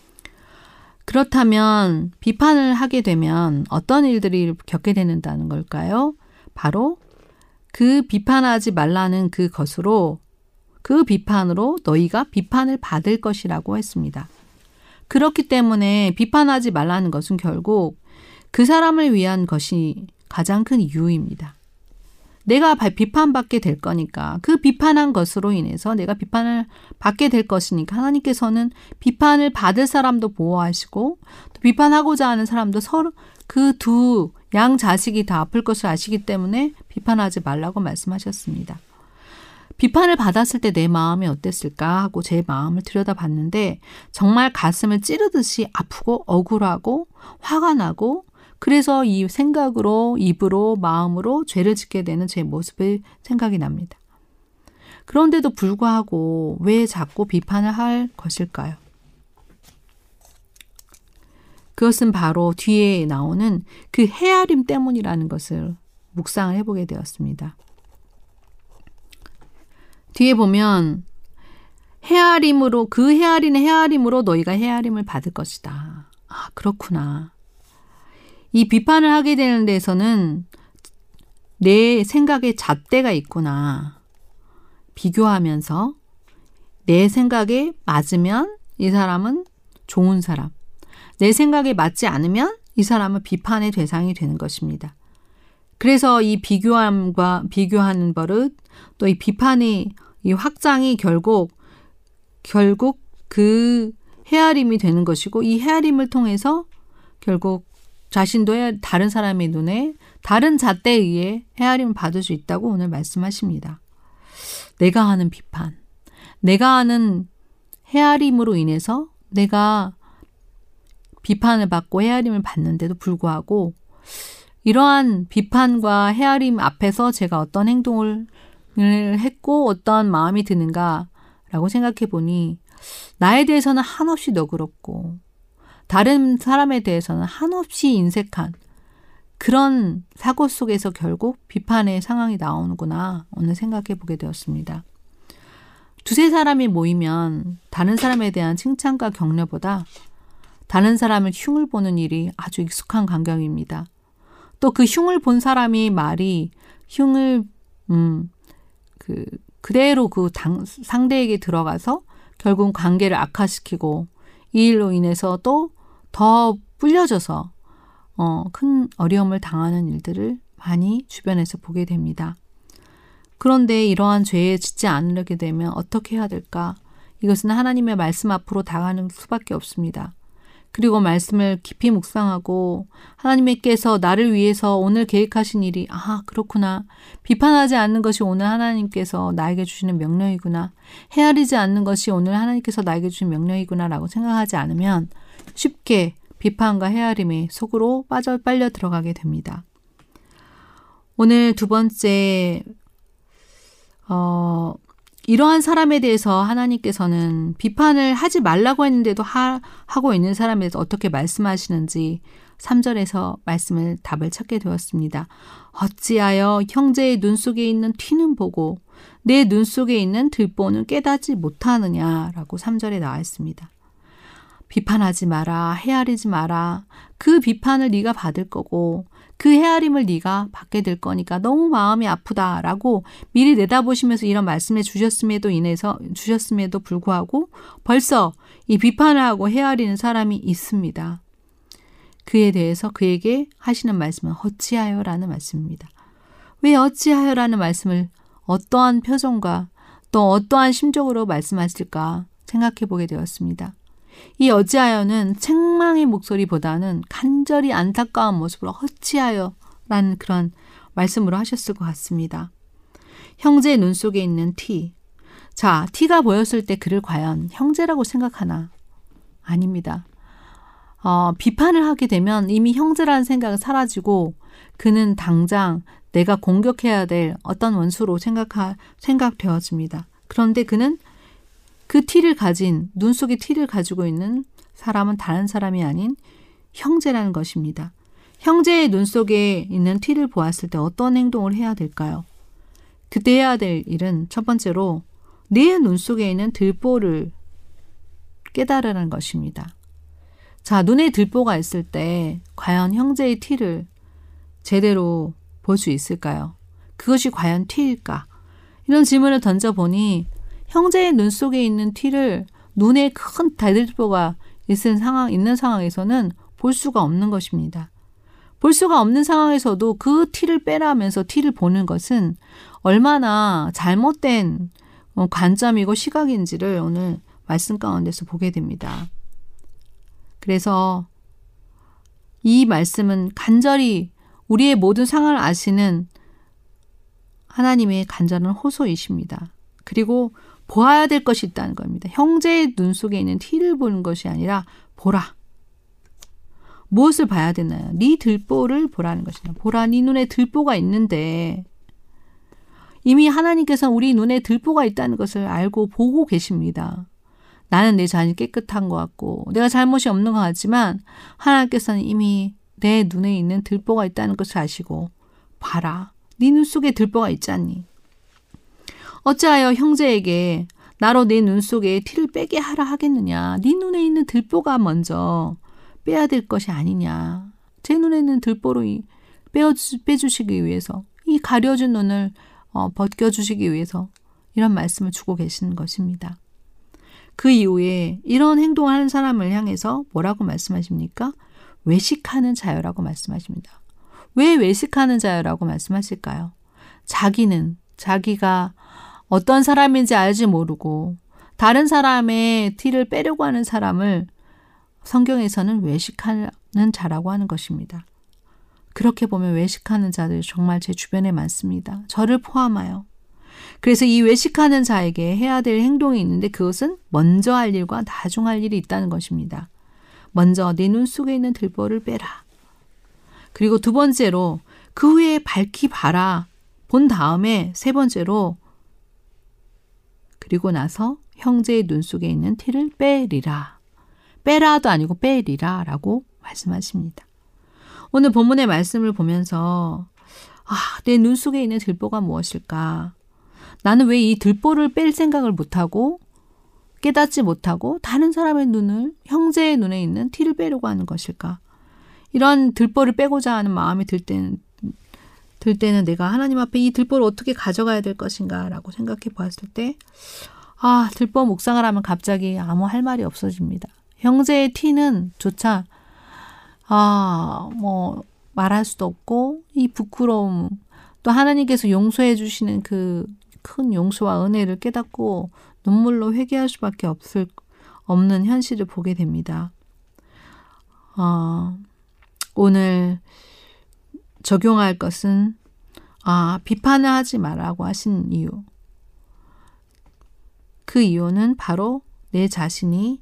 그렇다면 비판을 하게 되면 어떤 일들이 겪게 되는다는 걸까요? 바로 그 비판하지 말라는 그것으로 그 비판으로 너희가 비판을 받을 것이라고 했습니다. 그렇기 때문에 비판하지 말라는 것은 결국 그 사람을 위한 것이 가장 큰 이유입니다. 내가 비판받게 될 거니까 그 비판한 것으로 인해서 내가 비판을 받게 될 것이니까 하나님께서는 비판을 받을 사람도 보호하시고 또 비판하고자 하는 사람도 서로 그 두 양 자식이 다 아플 것을 아시기 때문에 비판하지 말라고 말씀하셨습니다. 비판을 받았을 때 내 마음이 어땠을까 하고 제 마음을 들여다봤는데 정말 가슴을 찌르듯이 아프고 억울하고 화가 나고 그래서 이 생각으로 입으로 마음으로 죄를 짓게 되는 제 모습이 생각이 납니다. 그런데도 불구하고 왜 자꾸 비판을 할 것일까요? 그것은 바로 뒤에 나오는 그 헤아림 때문이라는 것을 묵상을 해보게 되었습니다. 뒤에 보면 헤아림으로 그 헤아리는 헤아림으로 너희가 헤아림을 받을 것이다. 아, 그렇구나. 이 비판을 하게 되는 데서는 내 생각에 잣대가 있구나. 비교하면서 내 생각에 맞으면 이 사람은 좋은 사람. 내 생각에 맞지 않으면 이 사람은 비판의 대상이 되는 것입니다. 그래서 이 비교하는 버릇 또 이 비판의 이 확장이 결국 그 헤아림이 되는 것이고 이 헤아림을 통해서 결국 자신도 다른 사람의 눈에 다른 잣대에 의해 헤아림을 받을 수 있다고 오늘 말씀하십니다. 내가 하는 비판, 내가 하는 헤아림으로 인해서 내가 비판을 받고 헤아림을 받는데도 불구하고 이러한 비판과 헤아림 앞에서 제가 어떤 행동을 했고 어떤 마음이 드는가라고 생각해 보니 나에 대해서는 한없이 너그럽고 다른 사람에 대해서는 한없이 인색한 그런 사고 속에서 결국 비판의 상황이 나오는구나 오늘 생각해 보게 되었습니다. 두세 사람이 모이면 다른 사람에 대한 칭찬과 격려보다 다른 사람을 흉을 보는 일이 아주 익숙한 광경입니다. 또 그 흉을 본 사람이 말이 흉을 그대로 상대에게 들어가서 결국 관계를 악화시키고 이 일로 인해서 또 더 불려져서 큰 어려움을 당하는 일들을 많이 주변에서 보게 됩니다. 그런데 이러한 죄에 짓지 않으려게 되면 어떻게 해야 될까? 이것은 하나님의 말씀 앞으로 다가가는 수밖에 없습니다. 그리고 말씀을 깊이 묵상하고 하나님께서 나를 위해서 오늘 계획하신 일이 그렇구나. 비판하지 않는 것이 오늘 하나님께서 나에게 주시는 명령이구나. 헤아리지 않는 것이 오늘 하나님께서 나에게 주신 명령이구나 라고 생각하지 않으면 쉽게 비판과 헤아림에 속으로 빨려 들어가게 됩니다. 오늘 두 번째 이러한 사람에 대해서 하나님께서는 비판을 하지 말라고 했는데도 하고 있는 사람에 대해서 어떻게 말씀하시는지 3절에서 답을 찾게 되었습니다. 어찌하여 형제의 눈 속에 있는 티는 보고 내 눈 속에 있는 들보는 깨닫지 못하느냐라고 3절에 나와 있습니다. 비판하지 마라, 헤아리지 마라. 그 비판을 네가 받을 거고 그 헤아림을 네가 받게 될 거니까 너무 마음이 아프다라고 미리 내다보시면서 이런 말씀을 주셨음에도 불구하고 벌써 이 비판을 하고 헤아리는 사람이 있습니다. 그에 대해서 그에게 하시는 말씀은 어찌하여라는 말씀입니다. 왜 어찌하여라는 말씀을 어떠한 표정과 또 어떠한 심정으로 말씀하실까 생각해 보게 되었습니다. 이 어찌하여는 책망의 목소리보다는 간절히 안타까운 모습으로 어찌하여라는 그런 말씀으로 하셨을 것 같습니다. 형제의 눈 속에 있는 티. 자, 티가 보였을 때 그를 과연 형제라고 생각하나? 아닙니다. 비판을 하게 되면 이미 형제라는 생각은 사라지고 그는 당장 내가 공격해야 될 어떤 원수로 생각되어집니다. 그런데 그는 그 티를 가진 눈 속에 티를 가지고 있는 사람은 다른 사람이 아닌 형제라는 것입니다. 형제의 눈 속에 있는 티를 보았을 때 어떤 행동을 해야 될까요? 그때 해야 될 일은 첫 번째로 내 눈 속에 있는 들보를 깨달으라는 것입니다. 자, 눈에 들보가 있을 때 과연 형제의 티를 제대로 볼 수 있을까요? 그것이 과연 티일까? 이런 질문을 던져보니 형제의 눈 속에 있는 티를 눈에 큰 들보가 있는 상황에서는 볼 수가 없는 것입니다. 볼 수가 없는 상황에서도 그 티를 빼라면서 티를 보는 것은 얼마나 잘못된 관점이고 시각인지를 오늘 말씀 가운데서 보게 됩니다. 그래서 이 말씀은 간절히 우리의 모든 상황을 아시는 하나님의 간절한 호소이십니다. 그리고 보아야 될 것이 있다는 겁니다. 형제의 눈 속에 있는 티를 보는 것이 아니라 보라. 무엇을 봐야 되나요? 네 들보를 보라는 것입니다. 보라, 네 눈에 들보가 있는데 이미 하나님께서는 우리 눈에 들보가 있다는 것을 알고 보고 계십니다. 나는 내 자신이 깨끗한 것 같고 내가 잘못이 없는 것 같지만 하나님께서는 이미 내 눈에 있는 들보가 있다는 것을 아시고 봐라. 네 눈 속에 들보가 있지 않니? 어찌하여 형제에게 나로 내 눈 속에 티를 빼게 하라 하겠느냐? 네 눈에 있는 들보가 먼저 빼야 될 것이 아니냐? 제 눈에 있는 들보로 빼주시기 위해서 이 가려진 눈을 벗겨주시기 위해서 이런 말씀을 주고 계시는 것입니다. 그 이후에 이런 행동을 하는 사람을 향해서 뭐라고 말씀하십니까? 외식하는 자여라고 말씀하십니다. 왜 외식하는 자여라고 말씀하실까요? 자기가 어떤 사람인지 알지 모르고 다른 사람의 티를 빼려고 하는 사람을 성경에서는 외식하는 자라고 하는 것입니다. 그렇게 보면 외식하는 자들이 정말 제 주변에 많습니다. 저를 포함하여. 그래서 이 외식하는 자에게 해야 될 행동이 있는데 그것은 먼저 할 일과 나중 할 일이 있다는 것입니다. 먼저 내 눈 속에 있는 들보를 빼라. 그리고 두 번째로 그 후에 밝히 봐라. 본 다음에 세 번째로 그리고 나서 형제의 눈 속에 있는 티를 빼리라. 빼라도 아니고 빼리라 라고 말씀하십니다. 오늘 본문의 말씀을 보면서 내 눈 속에 있는 들보가 무엇일까? 나는 왜 이 들보를 뺄 생각을 못하고 깨닫지 못하고 다른 사람의 눈을 형제의 눈에 있는 티를 빼려고 하는 것일까? 이런 들보를 빼고자 하는 마음이 들 때는 내가 하나님 앞에 이 들보를 어떻게 가져가야 될 것인가 라고 생각해 보았을 때 들보 묵상을 하면 갑자기 아무 할 말이 없어집니다. 형제의 티는 조차 말할 수도 없고 이 부끄러움 또 하나님께서 용서해 주시는 그 큰 용서와 은혜를 깨닫고 눈물로 회개할 수밖에 없는 현실을 보게 됩니다. 오늘 적용할 것은 비판을 하지 말라고 하신 이유. 그 이유는 바로 내 자신의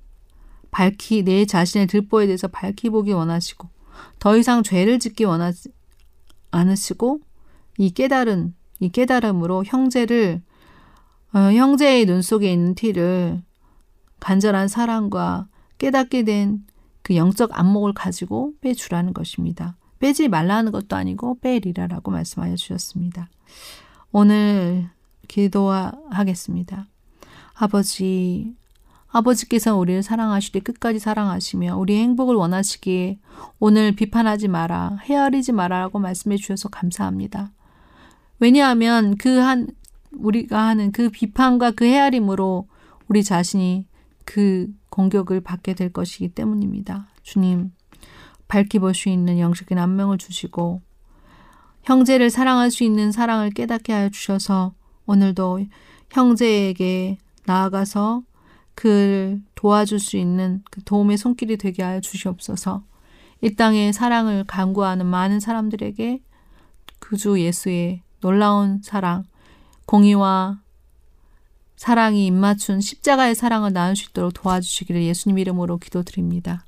들보에 대해서 밝히 보기 원하시고 더 이상 죄를 짓기 원하지 않으시고 이 깨달음으로 형제의 눈 속에 있는 티를 간절한 사랑과 깨닫게 된 그 영적 안목을 가지고 빼주라는 것입니다. 빼지 말라는 것도 아니고 빼리라라고 말씀하여 주셨습니다. 오늘 기도하겠습니다. 아버지께서 우리를 사랑하시되 끝까지 사랑하시며 우리의 행복을 원하시기에 오늘 비판하지 마라, 헤아리지 마라라고 말씀해 주셔서 감사합니다. 왜냐하면 우리가 하는 그 비판과 그 헤아림으로 우리 자신이 그 공격을 받게 될 것이기 때문입니다. 주님, 밝히 볼 수 있는 영적인 안명을 주시고 형제를 사랑할 수 있는 사랑을 깨닫게 하여 주셔서 오늘도 형제에게 나아가서 그를 도와줄 수 있는 그 도움의 손길이 되게 하여 주시옵소서. 이 땅에 사랑을 간구하는 많은 사람들에게 그 주 예수의 놀라운 사랑, 공의와 사랑이 입맞춘 십자가의 사랑을 나눌 수 있도록 도와주시기를 예수님 이름으로 기도드립니다.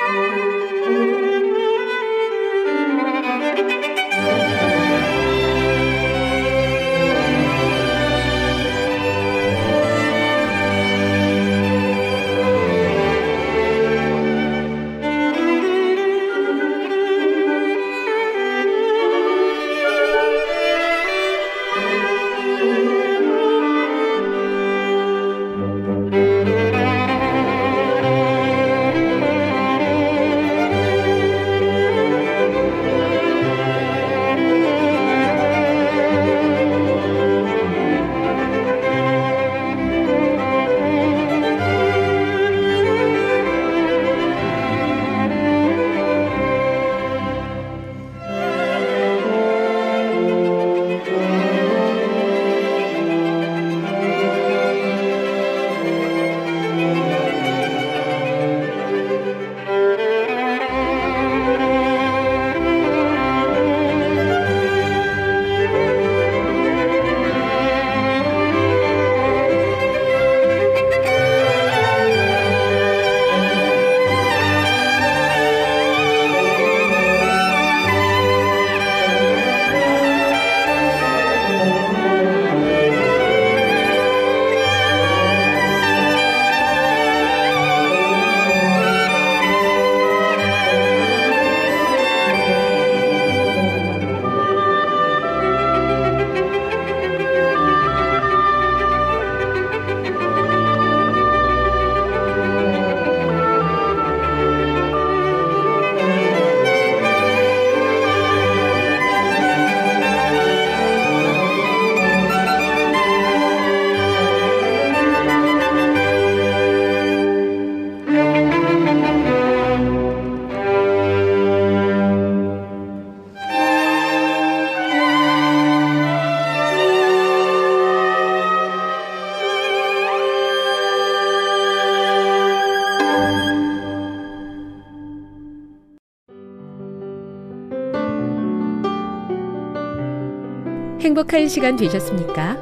행복한 시간 되셨습니까?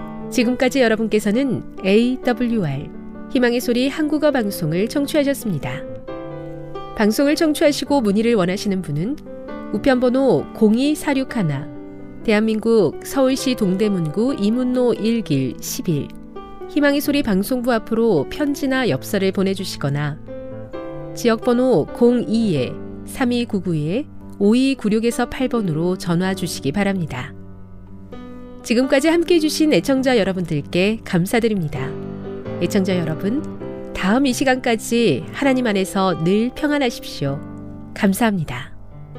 지금까지 여러분께서는 AWR 희망의 소리 한국어 방송을 청취하셨습니다. 방송을 청취하시고 문의를 원하시는 분은 우편번호 02461 대한민국 서울시 동대문구 이문로 1길 11 희망의 소리 방송부 앞으로 편지나 엽서를 보내주시거나 지역번호 02-3299-5296에서 8번으로 전화 주시기 바랍니다. 지금까지 함께해 주신 애청자 여러분들께 감사드립니다. 애청자 여러분, 다음 이 시간까지 하나님 안에서 늘 평안하십시오. 감사합니다.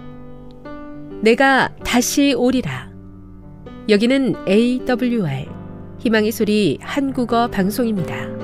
내가 다시 오리라. 여기는 AWR 희망의 소리 한국어 방송입니다.